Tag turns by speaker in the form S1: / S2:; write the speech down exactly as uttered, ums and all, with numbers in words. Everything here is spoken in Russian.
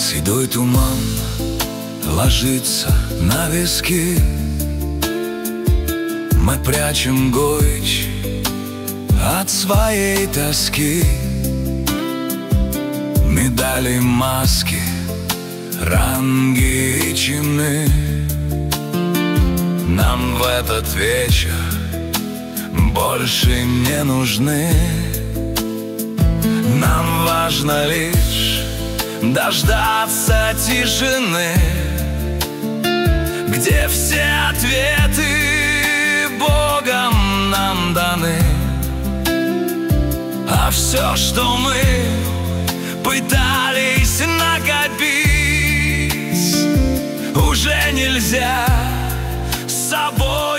S1: Седой туман ложится на виски. Мы прячем горечь от своей тоски. Медали, маски, ранги и чины нам в этот вечер больше не нужны. Нам важно лишь дождаться тишины, где все ответы Богом нам даны. А все, что мы пытались накопить, уже нельзя с собой